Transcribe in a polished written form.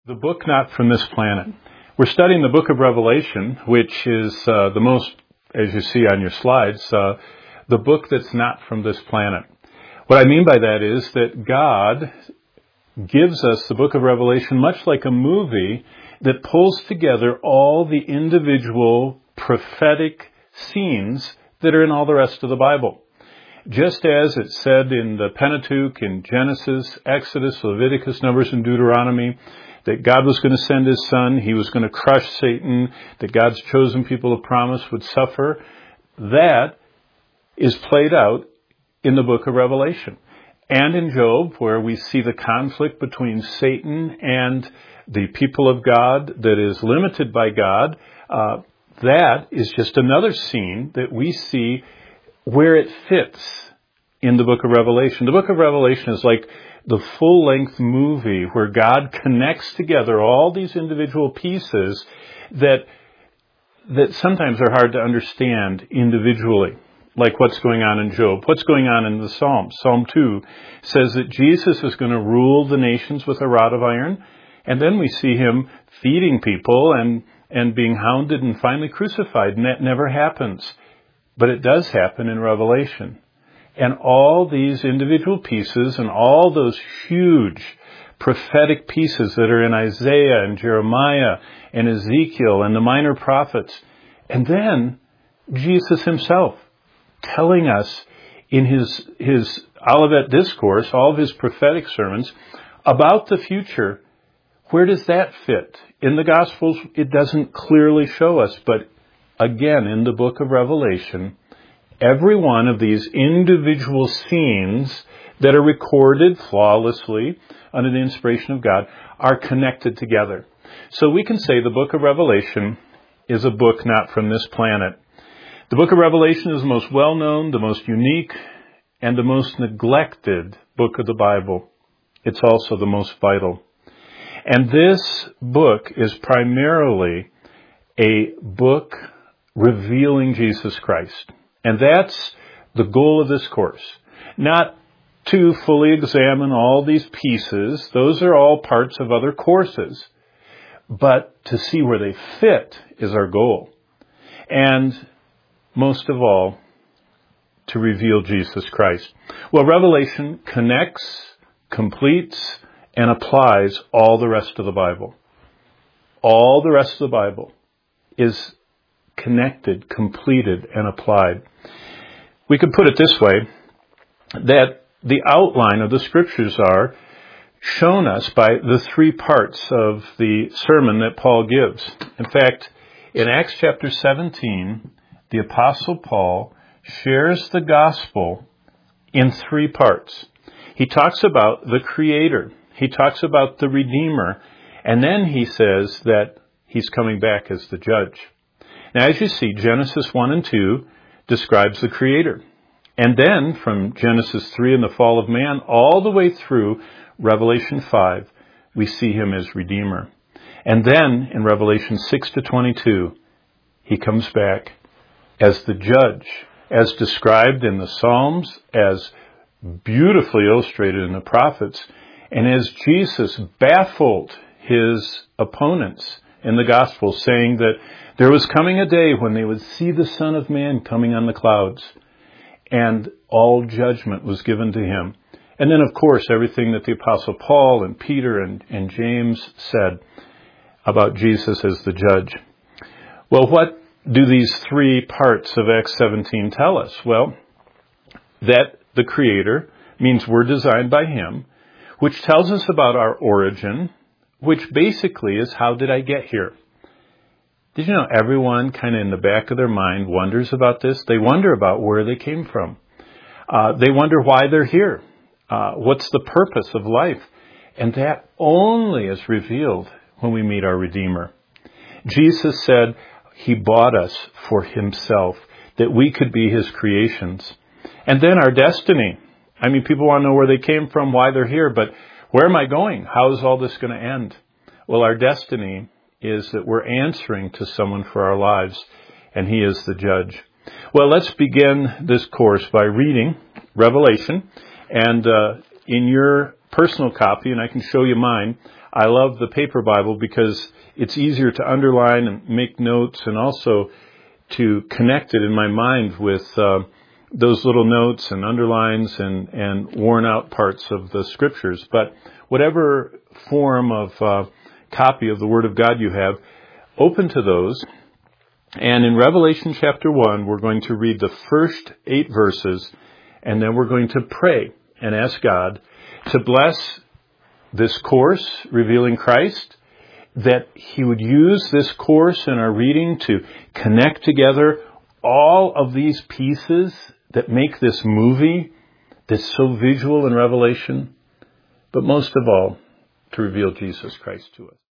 The book not from this planet. We're studying the book of Revelation, which is the most, as you see on your slides, the book that's not from this planet. What I mean by that is that God gives us the book of Revelation much like a movie that pulls together all the individual prophetic scenes that are in all the rest of the Bible. Just as it said in the Pentateuch, in Genesis, Exodus, Leviticus, Numbers, and Deuteronomy, that God was going to send His Son, He was going to crush Satan, that God's chosen people of promise would suffer, that is played out in the book of Revelation. And in Job, where we see the conflict between Satan and the people of God that is limited by God, that is just another scene that we see where it fits in the book of Revelation. The book of Revelation is like the full-length movie where God connects together all these individual pieces that sometimes are hard to understand individually, like what's going on in Job, what's going on in the Psalms. Psalm 2 says that Jesus is going to rule the nations with a rod of iron, and then we see Him feeding people and being hounded and finally crucified, and that never happens. But it does happen in Revelation. And all these individual pieces and all those huge prophetic pieces that are in Isaiah and Jeremiah and Ezekiel and the minor prophets. And then Jesus Himself telling us in His Olivet Discourse, all of His prophetic sermons, about the future. Where does that fit? In the Gospels, it doesn't clearly show us, but again, in the book of Revelation, every one of these individual scenes that are recorded flawlessly under the inspiration of God are connected together. So we can say the book of Revelation is a book not from this planet. The book of Revelation is the most well-known, the most unique, and the most neglected book of the Bible. It's also the most vital. And this book is primarily a book revealing Jesus Christ. And that's the goal of this course. Not to fully examine all these pieces. Those are all parts of other courses. But to see where they fit is our goal. And most of all, to reveal Jesus Christ. Well, Revelation connects, completes, and applies all the rest of the Bible. All the rest of the Bible is connected, completed, and applied. We could put it this way, that the outline of the Scriptures are shown us by the three parts of the sermon that Paul gives. In fact, in Acts chapter 17, the Apostle Paul shares the gospel in three parts. He talks about the Creator. He talks about the Redeemer. And then he says that He's coming back as the Judge. Now, as you see, Genesis 1 and 2 describes the Creator. And then from Genesis 3 and the fall of man, all the way through Revelation 5, we see Him as Redeemer. And then in Revelation 6 to 22, He comes back as the Judge, as described in the Psalms, as beautifully illustrated in the prophets, and as Jesus baffled His opponents in the gospel, saying that there was coming a day when they would see the Son of Man coming on the clouds, and all judgment was given to Him. And then, of course, everything that the Apostle Paul and Peter and James said about Jesus as the Judge. Well, what do these three parts of Acts 17 tell us? Well, that the Creator means we're designed by Him, which tells us about our origin, which basically is, how did I get here? Did you know everyone kind of in the back of their mind wonders about this? They wonder about where they came from. They wonder why they're here. What's the purpose of life? And that only is revealed when we meet our Redeemer. Jesus said He bought us for Himself, that we could be His creations. And then our destiny. I mean, people want to know where they came from, why they're here, but where am I going? How is all this going to end? Well, our destiny is that we're answering to someone for our lives, and He is the Judge. Well, let's begin this course by reading Revelation. And in your personal copy, and I can show you mine, I love the paper Bible because it's easier to underline and make notes, and also to connect it in my mind with those little notes and underlines and worn out parts of the scriptures. But whatever form of copy of the Word of God you have, open to those. And in Revelation chapter 1, we're going to read the first 8 verses, and then we're going to pray and ask God to bless this course, Revealing Christ, that He would use this course in our reading to connect together all of these pieces that make this movie that's so visual in Revelation, but most of all, to reveal Jesus Christ to us.